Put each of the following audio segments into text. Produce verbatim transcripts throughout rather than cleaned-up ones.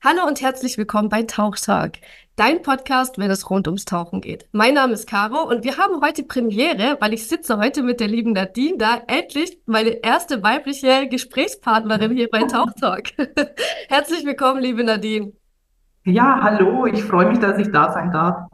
Hallo und herzlich willkommen bei Tauchtag, dein Podcast, wenn es rund ums Tauchen geht. Mein Name ist Caro und wir haben heute Premiere, weil ich sitze heute mit der lieben Nadine da, endlich meine erste weibliche Gesprächspartnerin hier bei Tauchtag. Herzlich willkommen, liebe Nadine. Ja, hallo, ich freue mich, dass ich da sein darf.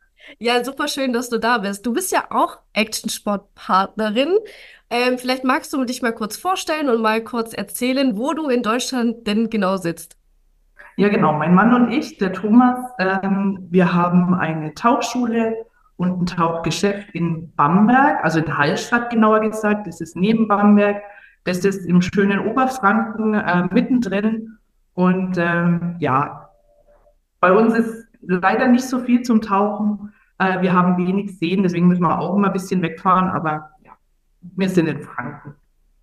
Ja, super schön, dass du da bist. Du bist ja auch Action-Sport-Partnerin. Ähm, vielleicht magst du dich mal kurz vorstellen und mal kurz erzählen, wo du in Deutschland denn genau sitzt. Ja, genau, mein Mann und ich, der Thomas, ähm, wir haben eine Tauchschule und ein Tauchgeschäft in Bamberg, also in Hallstatt genauer gesagt. Das ist neben Bamberg. Das ist im schönen Oberfranken, äh, mittendrin. Und ähm, ja, bei uns ist leider nicht so viel zum Tauchen. Äh, wir haben wenig Seen, deswegen müssen wir auch immer ein bisschen wegfahren. Aber ja, wir sind in Franken.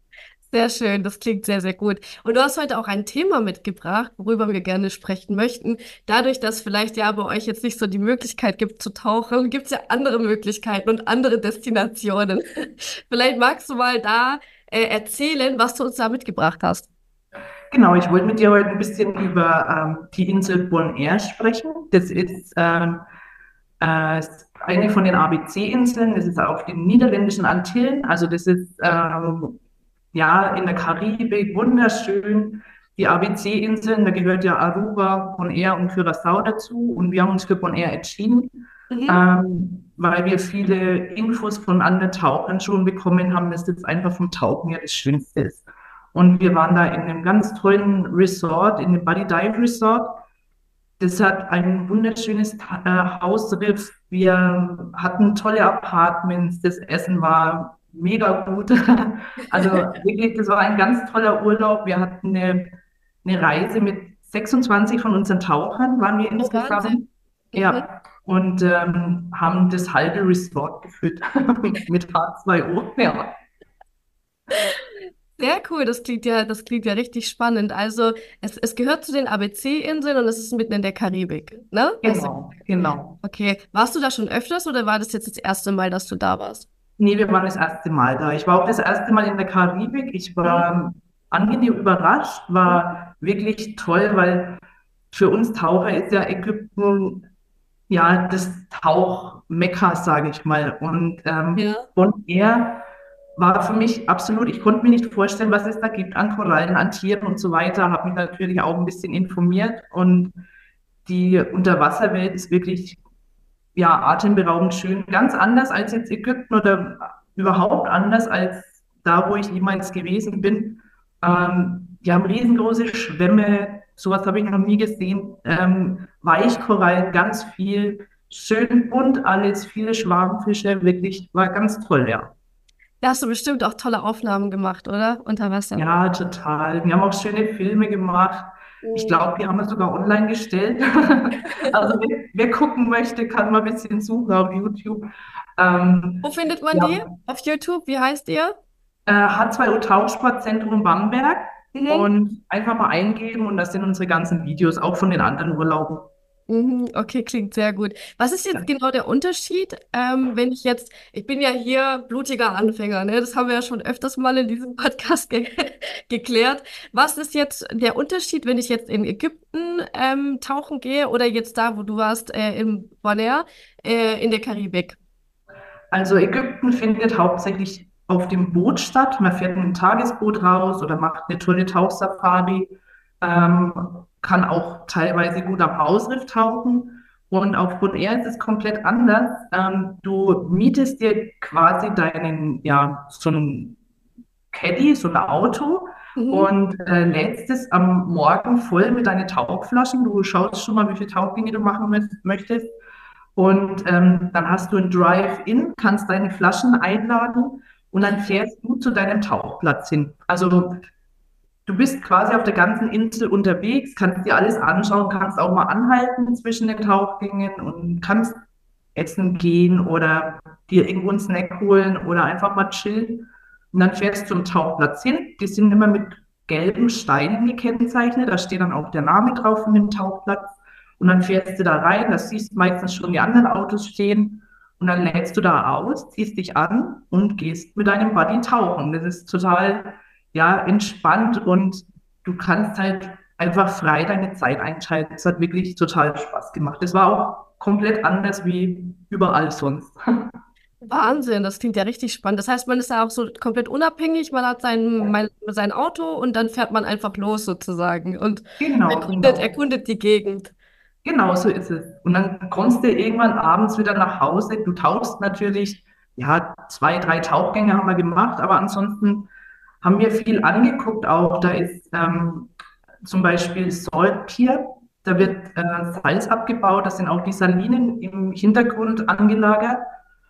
Sehr schön, das klingt sehr, sehr gut. Und du hast heute auch ein Thema mitgebracht, worüber wir gerne sprechen möchten. Dadurch, dass vielleicht ja bei euch jetzt nicht so die Möglichkeit gibt zu tauchen, gibt es ja andere Möglichkeiten und andere Destinationen. Vielleicht magst du mal da äh, erzählen, was du uns da mitgebracht hast. Genau, ich wollte mit dir heute ein bisschen über ähm, die Insel Bonaire sprechen. Das ist ähm, äh, ist eine von den A B C-Inseln. Das ist auf den niederländischen Antillen. Also das ist ähm, ja in der Karibik wunderschön. Die A B C-Inseln, da gehört ja Aruba, Bonaire und Curaçao dazu. Und wir haben uns für Bonaire entschieden, Mhm. ähm, weil wir viele Infos von anderen Tauchern schon bekommen haben, dass das einfach vom Tauchen ja das Schönste ist. Und wir waren da in einem ganz tollen Resort, in dem Buddy Dive Resort. Das hat ein wunderschönes äh, Hausriff. Wir hatten tolle Apartments. Das Essen war mega gut. Also wirklich, das war ein ganz toller Urlaub. Wir hatten eine, eine Reise mit sechsundzwanzig von unseren Tauchern, waren wir Oh, insgesamt. Wahnsinn. Mhm. Ja, und ähm, haben das halbe Resort gefüllt mit H zwei O. Ja, Sehr cool, das klingt ja, das klingt ja richtig spannend. Also es, es gehört zu den A B C-Inseln und es ist mitten in der Karibik, ne? Hast du- genau, genau. Okay, warst du da schon öfters oder war das jetzt das erste Mal, dass du da warst? Nee, wir waren das erste Mal da. Ich war auch das erste Mal in der Karibik. Ich Mhm. war ähm, angenehm überrascht, war wirklich toll, weil für uns Taucher ist ja Ägypten ja das Tauchmekka, sage ich mal. Und ähm, Ja. Bon Air war für mich absolut, ich konnte mir nicht vorstellen, was es da gibt an Korallen, an Tieren und so weiter. Habe mich natürlich auch ein bisschen informiert und die Unterwasserwelt ist wirklich ja, atemberaubend schön. Ganz anders als jetzt Ägypten oder überhaupt anders als da, wo ich jemals gewesen bin. Ähm, die haben riesengroße Schwämme, sowas habe ich noch nie gesehen. Ähm, Weichkorallen, ganz viel, schön bunt alles, viele Schwarmfische, wirklich, war ganz toll, ja. Da hast du bestimmt auch tolle Aufnahmen gemacht, oder? Unter Wasser. Ja, total. Wir haben auch schöne Filme gemacht. Ich Mhm. glaube, die haben wir sogar online gestellt. Also wer, wer gucken möchte, kann mal ein bisschen suchen auf YouTube. Wo Ähm, findet man die? ja, Auf YouTube? Wie heißt ihr? äh, H zwei O Tauchsportzentrum Bamberg Mhm. und einfach mal eingeben und das sind unsere ganzen Videos, auch von den anderen Urlauben. Mhm. Okay, klingt sehr gut. Was ist jetzt Ja. genau der Unterschied, ähm, wenn ich jetzt, ich bin ja hier blutiger Anfänger, ne? Das haben wir ja schon öfters mal in diesem Podcast ge geklärt. Was ist jetzt der Unterschied, wenn ich jetzt in Ägypten ähm, tauchen gehe oder jetzt da, wo du warst, äh, in Bonaire, äh, in der Karibik? Also Ägypten findet hauptsächlich auf dem Boot statt. Man fährt mit einem Tagesboot raus oder macht eine tolle Tauchsafari, ähm, kann auch teilweise gut am Ausriff tauchen. Und auf Bonaire ist es komplett anders. Ähm, du mietest dir quasi deinen, ja, so ein Caddy, so ein Auto Mhm. und äh, lädst es am Morgen voll mit deinen Tauchflaschen. Du schaust schon mal, wie viele Tauchgänge du machen möchtest. Und ähm, dann hast du ein Drive-In, kannst deine Flaschen einladen und dann fährst du zu deinem Tauchplatz hin. Also du bist quasi auf der ganzen Insel unterwegs, kannst dir alles anschauen, kannst auch mal anhalten zwischen den Tauchgängen und kannst essen gehen oder dir irgendwo einen Snack holen oder einfach mal chillen. Und dann fährst du zum Tauchplatz hin. Die sind immer mit gelben Steinen gekennzeichnet. Da steht dann auch der Name drauf von dem Tauchplatz. Und dann fährst du da rein. Da siehst du meistens schon die anderen Autos stehen. Und dann lädst du da aus, ziehst dich an und gehst mit deinem Buddy tauchen. Das ist total, ja, entspannt und du kannst halt einfach frei deine Zeit einschalten. Es hat wirklich total Spaß gemacht. Es war auch komplett anders wie überall sonst. Wahnsinn, das klingt ja richtig spannend. Das heißt, man ist da auch so komplett unabhängig, man hat sein, mein, sein Auto und dann fährt man einfach los sozusagen und Genau, erkundet, genau. erkundet die Gegend. Genau so ist es. Und dann kommst du irgendwann abends wieder nach Hause. Du tauchst natürlich, ja, zwei, drei Tauchgänge haben wir gemacht, aber ansonsten haben wir viel angeguckt auch. Da ist ähm, zum Beispiel Salt Pier, da wird äh, Salz abgebaut, da sind auch die Salinen im Hintergrund angelagert.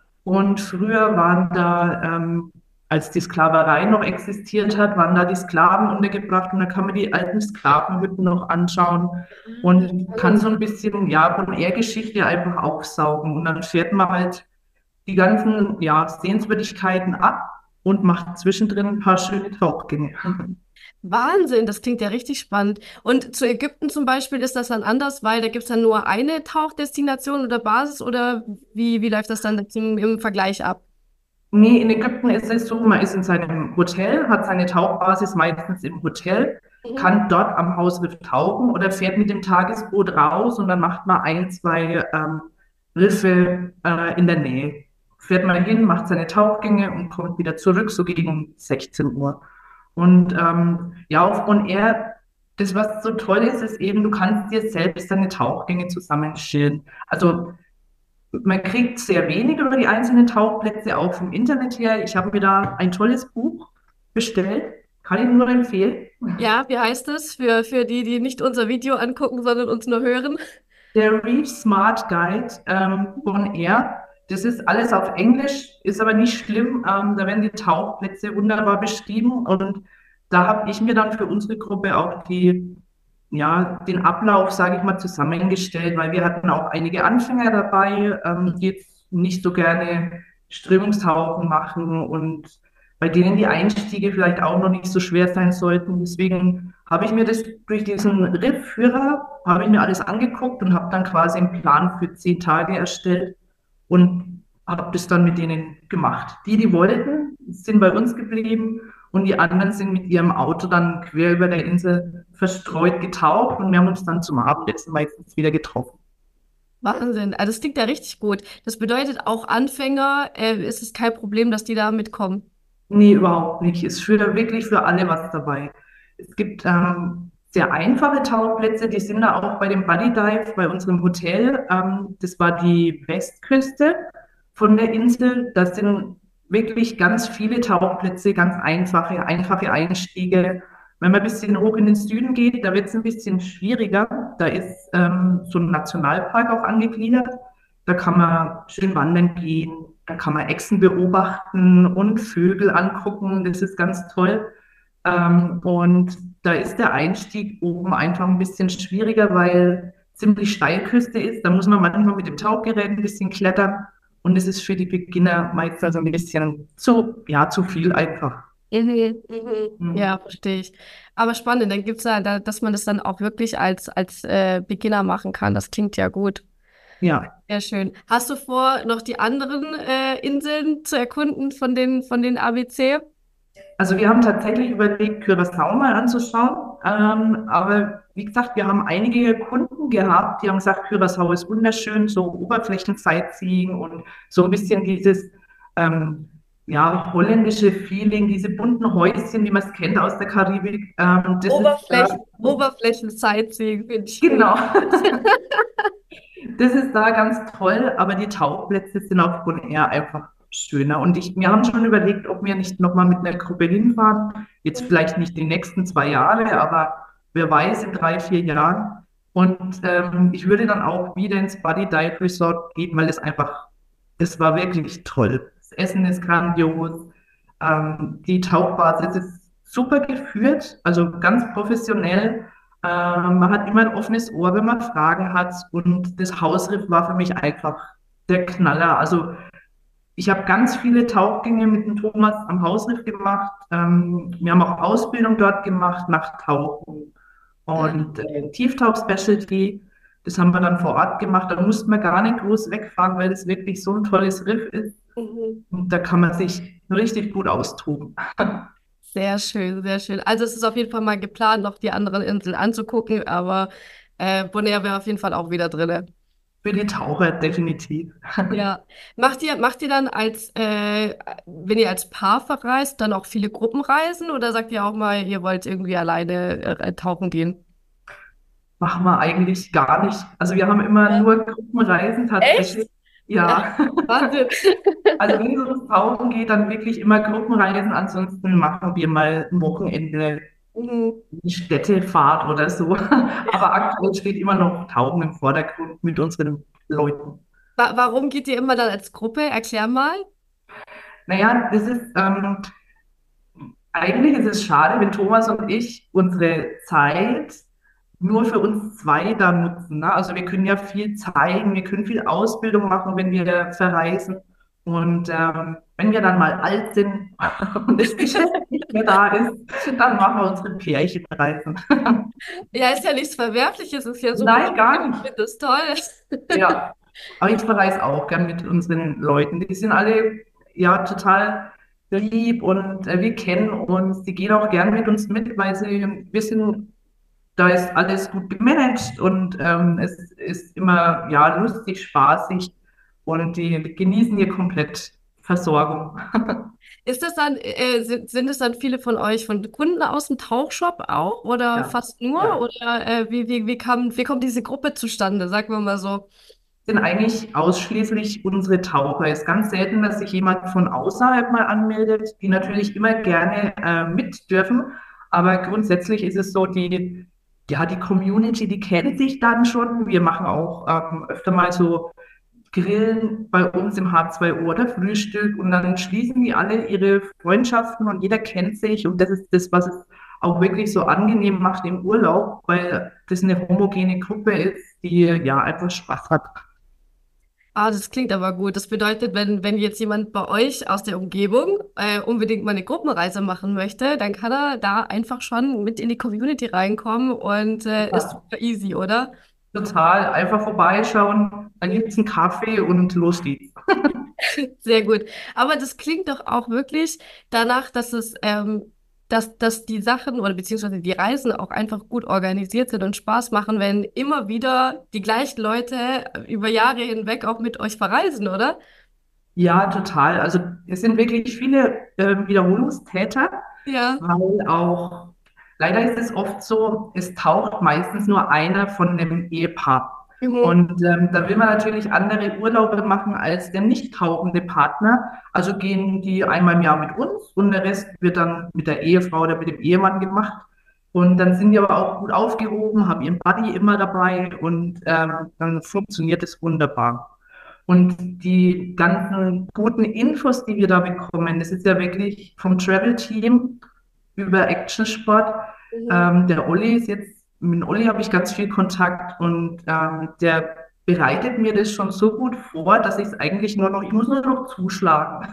Und früher waren da, ähm, als die Sklaverei noch existiert hat, waren da die Sklaven untergebracht und da kann man die alten Sklavenhütten noch anschauen und kann so ein bisschen, ja, von Erdgeschichte einfach aufsaugen. Und dann fährt man halt die ganzen, ja, Sehenswürdigkeiten ab und macht zwischendrin ein paar schöne Tauchgänge. Wahnsinn, das klingt ja richtig spannend. Und zu Ägypten zum Beispiel ist das dann anders, weil da gibt es dann nur eine Tauchdestination oder Basis oder wie, wie läuft das dann im, im Vergleich ab? Nee, in Ägypten ist es so, man ist in seinem Hotel, hat seine Tauchbasis meistens im Hotel, Mhm. kann dort am Hausriff tauchen oder fährt mit dem Tagesboot raus und dann macht man ein, zwei ähm, Riffe äh, in der Nähe. Fährt man hin, macht seine Tauchgänge und kommt wieder zurück, so gegen um sechzehn Uhr. Und ähm, ja, auf On Air, das, was so toll ist, ist eben, du kannst dir selbst deine Tauchgänge zusammenstellen. Also man kriegt sehr wenig über die einzelnen Tauchplätze, auch vom Internet her. Ich habe mir da ein tolles Buch bestellt, kann ich nur empfehlen. Ja, wie heißt es für, für die, die nicht unser Video angucken, sondern uns nur hören? Der Reef Smart Guide ähm, von Air. Das ist alles auf Englisch, ist aber nicht schlimm. Ähm, da werden die Tauchplätze wunderbar beschrieben und da habe ich mir dann für unsere Gruppe auch die, ja, den Ablauf, sage ich mal, zusammengestellt, weil wir hatten auch einige Anfänger dabei, ähm, die jetzt nicht so gerne Strömungstauchen machen und bei denen die Einstiege vielleicht auch noch nicht so schwer sein sollten. Deswegen habe ich mir das durch diesen Riffführer, habe ich mir alles angeguckt und habe dann quasi einen Plan für zehn Tage erstellt und habe das dann mit denen gemacht. Die, die wollten, sind bei uns geblieben und die anderen sind mit ihrem Auto dann quer über der Insel verstreut getaucht und wir haben uns dann zum Abendessen meistens wieder getroffen. Wahnsinn, also das klingt ja richtig gut. Das bedeutet auch Anfänger, äh, ist es kein Problem, dass die da mitkommen. Nee, überhaupt nicht. Es ist für, wirklich für alle was dabei. Es gibt ähm, sehr einfache Tauchplätze, die sind da auch bei dem Buddy Dive bei unserem Hotel. Ähm, das war die Westküste von der Insel. Das sind wirklich ganz viele Tauchplätze, ganz einfache, einfache Einstiege. Wenn man ein bisschen hoch in den Süden geht, da wird es ein bisschen schwieriger. Da ist ähm, so ein Nationalpark auch angegliedert. Da kann man schön wandern gehen, da kann man Echsen beobachten und Vögel angucken. Das ist ganz toll. Ähm, und da ist der Einstieg oben einfach ein bisschen schwieriger, weil ziemlich Steilküste ist. Da muss man manchmal mit dem Tauchgerät ein bisschen klettern. Und es ist für die Beginner meistens ein bisschen zu, ja, zu viel einfach. Mhm, mhm. Hm. Ja, verstehe ich. Aber spannend, dann gibt's ja, da, dass man das dann auch wirklich als, als äh, Beginner machen kann. Das klingt ja gut. Ja, Sehr schön. Hast du vor, noch die anderen äh, Inseln zu erkunden von den, von den A B C? also wir haben tatsächlich überlegt, Curaçao mal anzuschauen. Ähm, aber wie gesagt, wir haben einige Kunden gehabt, die haben gesagt, Curaçao ist wunderschön, so Oberflächen-Sightseeing und so ein bisschen dieses ähm, ja, holländische Feeling, diese bunten Häuschen, wie man es kennt aus der Karibik. Ähm, das ist da, Oberflächen, Oberflächen-Sightseeing finde ich gut. genau, das ist da ganz toll, aber die Tauchplätze sind auf Bonaire einfach schöner. Und ich, wir haben schon überlegt, ob wir nicht nochmal mit einer Gruppe hinfahren. Jetzt vielleicht nicht die nächsten zwei Jahre, aber wer weiß, in drei, vier Jahren. Und ähm, ich würde dann auch wieder ins Buddy Dive Resort gehen, weil es einfach, es war wirklich toll. Das Essen ist grandios. Ähm, die Tauchbasis ist super geführt, also ganz professionell. Ähm, man hat immer ein offenes Ohr, wenn man Fragen hat. Und das Hausriff war für mich einfach der Knaller. Also ich habe ganz viele Tauchgänge mit dem Thomas am Hausriff gemacht. Ähm, wir haben auch Ausbildung dort gemacht nach Tauchen und äh, Tieftauch-Specialty. Das haben wir dann vor Ort gemacht. Da mussten wir gar nicht groß wegfahren, weil es wirklich so ein tolles Riff ist. Mhm. Und da kann man sich richtig gut austoben. Sehr schön, sehr schön. Also es ist auf jeden Fall mal geplant, noch die anderen Inseln anzugucken, aber äh, Bonaire wäre auf jeden Fall auch wieder drinne. Für die Taucher definitiv. Ja. Macht ihr, macht ihr dann als, äh, wenn ihr als Paar verreist, dann auch viele Gruppenreisen oder sagt ihr auch mal, ihr wollt irgendwie alleine äh, tauchen gehen? Machen wir eigentlich gar nicht. Also wir haben immer Ja. nur Gruppenreisen Echt? tatsächlich. Ja, Ja, Wahnsinn. also wenn es ums Tauchen geht, dann wirklich immer Gruppenreisen. Ansonsten machen wir mal ein Wochenende Mhm. eine Städtefahrt oder so. Aber aktuell steht immer noch Tauchen im Vordergrund mit unseren Leuten. Wa warum geht ihr immer dann als Gruppe? Erklär mal. Naja, das ist, ähm, eigentlich ist es schade, wenn Thomas und ich unsere Zeit nur für uns zwei da nutzen. Ne? Also wir können ja viel zeigen, wir können viel Ausbildung machen, wenn wir verreisen. Und ähm, wenn wir dann mal alt sind und das Geschäft nicht mehr da ist, dann machen wir unsere Pärchenreisen. Ja, ist ja nichts Verwerfliches, ist ja super Nein, schön. gar Ich nicht. finde das toll. Ja, aber ich verreise auch gern mit unseren Leuten. Die sind alle ja total lieb und äh, wir kennen uns. Die gehen auch gern mit uns mit, weil sie wissen, da ist alles gut gemanagt und ähm, es ist immer ja lustig, spaßig und die genießen hier komplett Versorgung. Ist das dann, äh, sind, sind es dann viele von euch von Kunden aus dem Tauchshop auch oder Ja, fast nur? ja. Oder äh, wie, wie, wie kam, wie kommt diese Gruppe zustande? Sagen wir mal so. Sind eigentlich ausschließlich unsere Taucher. Es ist ganz selten, dass sich jemand von außerhalb mal anmeldet, die natürlich immer gerne äh, mit dürfen. Aber grundsätzlich ist es so, die, ja, die Community, die kennt sich dann schon. Wir machen auch ähm, öfter mal so Grillen bei uns im H zwei O oder Frühstück und dann schließen die alle ihre Freundschaften und jeder kennt sich und das ist das, was es auch wirklich so angenehm macht im Urlaub, weil das eine homogene Gruppe ist, die ja einfach Spaß hat. Ah, das klingt aber gut. Das bedeutet, wenn, wenn jetzt jemand bei euch aus der Umgebung äh, unbedingt mal eine Gruppenreise machen möchte, dann kann er da einfach schon mit in die Community reinkommen und äh, ist super easy, oder? Total, einfach vorbeischauen, dann gibt es einen Kaffee und los geht's. Sehr gut. Aber das klingt doch auch wirklich danach, dass es, ähm, dass, dass die Sachen oder beziehungsweise die Reisen auch einfach gut organisiert sind und Spaß machen, wenn immer wieder die gleichen Leute über Jahre hinweg auch mit euch verreisen, oder? Ja, total. Also es sind wirklich viele äh, Wiederholungstäter, Ja. weil auch, leider ist es oft so, es taucht meistens nur einer von dem Ehepaar. Mhm. Und ähm, da will man natürlich andere Urlaube machen als der nicht tauchende Partner. Also gehen die einmal im Jahr mit uns und der Rest wird dann mit der Ehefrau oder mit dem Ehemann gemacht. Und dann sind die aber auch gut aufgehoben, haben ihren Buddy immer dabei und ähm, dann funktioniert es wunderbar. Und die ganzen guten Infos, die wir da bekommen, das ist ja wirklich vom Travel-Team über Actionsport. Mhm. Ähm, der Olli ist jetzt, mit dem Olli habe ich ganz viel Kontakt und ähm, der bereitet mir das schon so gut vor, dass ich es eigentlich nur noch, ich muss nur noch zuschlagen.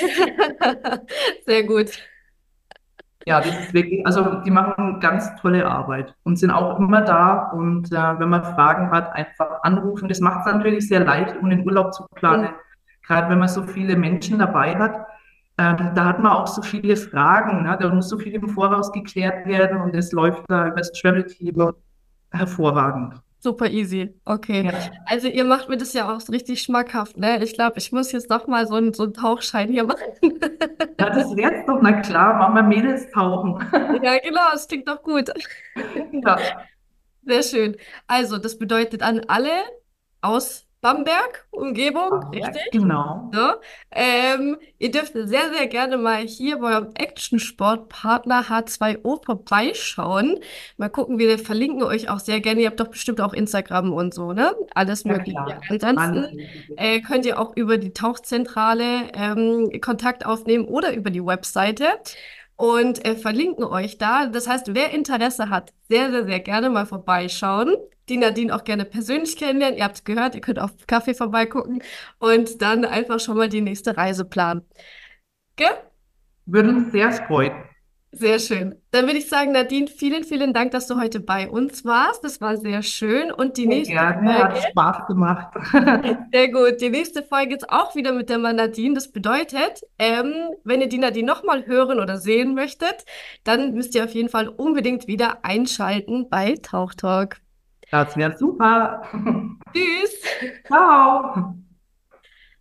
Sehr gut. Ja, das ist wirklich, also die machen ganz tolle Arbeit und sind auch immer da. Und äh, wenn man Fragen hat, einfach anrufen. Das macht es natürlich sehr leicht, um den Urlaub zu planen. Mhm. Gerade wenn man so viele Menschen dabei hat, ähm, da hat man auch so viele Fragen. Ne? Da muss so viel im Voraus geklärt werden und es läuft da über das Travel-Team hervorragend. Super easy. Okay. Ja. Also ihr macht mir das ja auch so richtig schmackhaft, ne? Ich glaube, ich muss jetzt doch mal so einen so einen Tauchschein hier machen. Ja, das wär's doch, na klar, machen wir Mädels tauchen. Ja, genau, das klingt doch gut. Ja, Sehr schön. Also, das bedeutet an alle aus Bamberg, Umgebung, ja, richtig? genau. So. Ähm, ihr dürft sehr, sehr gerne mal hier bei eurem Action-Sport-Partner H zwei O vorbeischauen. Mal gucken, wir verlinken euch auch sehr gerne. Ihr habt doch bestimmt auch Instagram und so, ne? Alles Ja, Mögliche. klar. Ansonsten Alles Mögliche. äh, könnt ihr auch über die Tauchzentrale ähm, Kontakt aufnehmen oder über die Webseite und äh, verlinken euch da. Das heißt, wer Interesse hat, sehr, sehr, sehr gerne mal vorbeischauen. Die Nadine auch gerne persönlich kennenlernen. Ihr habt es gehört, ihr könnt auf Kaffee vorbeigucken und dann einfach schon mal die nächste Reise planen. Gell? Würde uns sehr freuen. Sehr schön. Dann würde ich sagen, Nadine, vielen, vielen Dank, dass du heute bei uns warst. Das war sehr schön. Und die Sehr nächste gerne, Folge, hat Spaß gemacht. sehr gut, die nächste Folge ist auch wieder mit der Nadine. Das bedeutet, ähm, wenn ihr die Nadine nochmal hören oder sehen möchtet, dann müsst ihr auf jeden Fall unbedingt wieder einschalten bei Tauchtalk. Das wäre super. Tschüss! Ciao.